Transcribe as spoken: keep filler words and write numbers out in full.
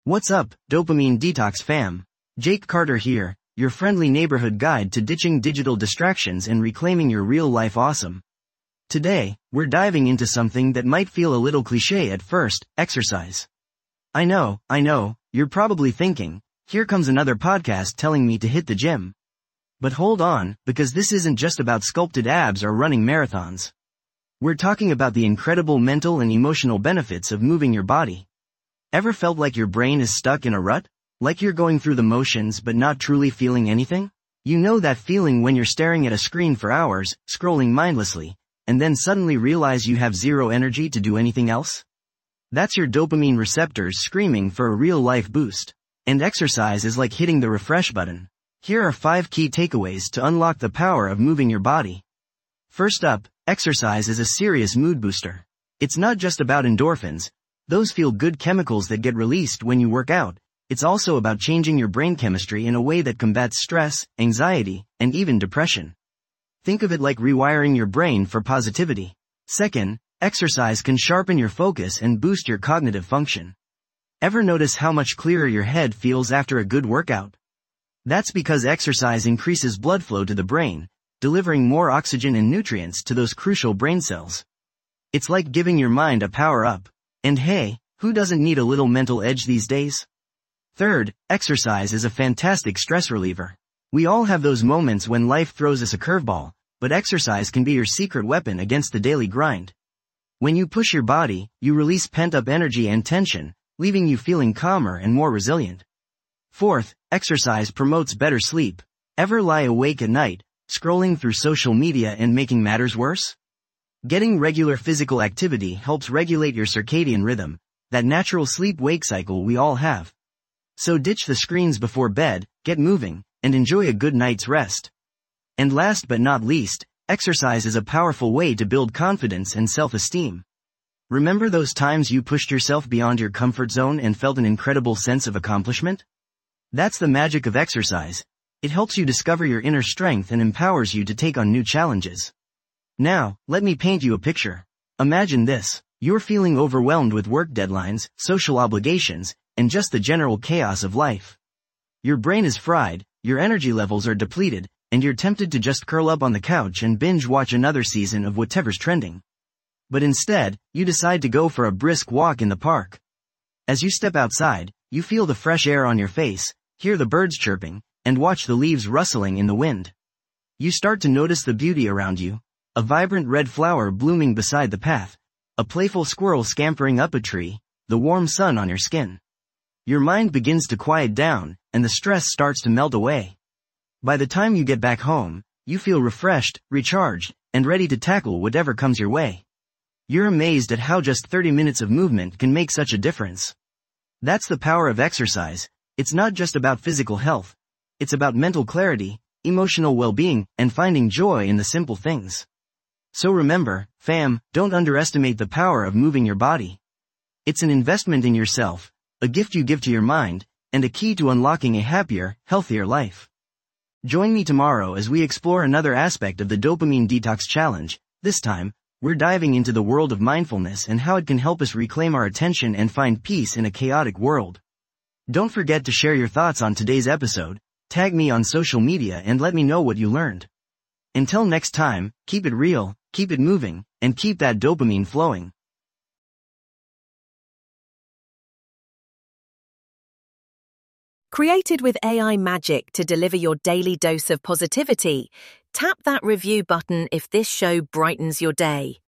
What's up, Dopamine Detox fam? Jake Carter here, your friendly neighborhood guide to ditching digital distractions and reclaiming your real-life awesome. Today, we're diving into something that might feel a little cliché at first: exercise. I know, I know, you're probably thinking, here comes another podcast telling me to hit the gym. But hold on, because this isn't just about sculpted abs or running marathons. We're talking about the incredible mental and emotional benefits of moving your body. Ever felt like your brain is stuck in a rut? Like you're going through the motions but not truly feeling anything? You know that feeling when you're staring at a screen for hours, scrolling mindlessly, and then suddenly realize you have zero energy to do anything else? That's your dopamine receptors screaming for a real-life boost. And exercise is like hitting the refresh button. Here are five key takeaways to unlock the power of moving your body. First up, exercise is a serious mood booster. It's not just about endorphins, those feel-good chemicals that get released when you work out. It's also about changing your brain chemistry in a way that combats stress, anxiety, and even depression. Think of it like rewiring your brain for positivity. Second, exercise can sharpen your focus and boost your cognitive function. Ever notice how much clearer your head feels after a good workout? That's because exercise increases blood flow to the brain, delivering more oxygen and nutrients to those crucial brain cells. It's like giving your mind a power-up. And hey, who doesn't need a little mental edge these days? Third, exercise is a fantastic stress reliever. We all have those moments when life throws us a curveball, but exercise can be your secret weapon against the daily grind. When you push your body, you release pent-up energy and tension, leaving you feeling calmer and more resilient. Fourth, exercise promotes better sleep. Ever lie awake at night, scrolling through social media and making matters worse? Getting regular physical activity helps regulate your circadian rhythm, that natural sleep-wake cycle we all have. So ditch the screens before bed, get moving, and enjoy a good night's rest. And last but not least, exercise is a powerful way to build confidence and self-esteem. Remember those times you pushed yourself beyond your comfort zone and felt an incredible sense of accomplishment? That's the magic of exercise. It helps you discover your inner strength and empowers you to take on new challenges. Now, let me paint you a picture. Imagine this. You're feeling overwhelmed with work deadlines, social obligations, and just the general chaos of life. Your brain is fried, your energy levels are depleted, and you're tempted to just curl up on the couch and binge watch another season of whatever's trending. But instead, you decide to go for a brisk walk in the park. As you step outside, you feel the fresh air on your face, hear the birds chirping, and watch the leaves rustling in the wind. You start to notice the beauty around you. A vibrant red flower blooming beside the path, a playful squirrel scampering up a tree, the warm sun on your skin. Your mind begins to quiet down, and the stress starts to melt away. By the time you get back home, you feel refreshed, recharged, and ready to tackle whatever comes your way. You're amazed at how just thirty minutes of movement can make such a difference. That's the power of exercise. It's not just about physical health. It's about mental clarity, emotional well-being, and finding joy in the simple things. So remember, fam, don't underestimate the power of moving your body. It's an investment in yourself, a gift you give to your mind, and a key to unlocking a happier, healthier life. Join me tomorrow as we explore another aspect of the Dopamine Detox Challenge. This time, we're diving into the world of mindfulness and how it can help us reclaim our attention and find peace in a chaotic world. Don't forget to share your thoughts on today's episode, tag me on social media and let me know what you learned. Until next time, keep it real, keep it moving, and keep that dopamine flowing. Created with A I magic to deliver your daily dose of positivity, tap that review button if this show brightens your day.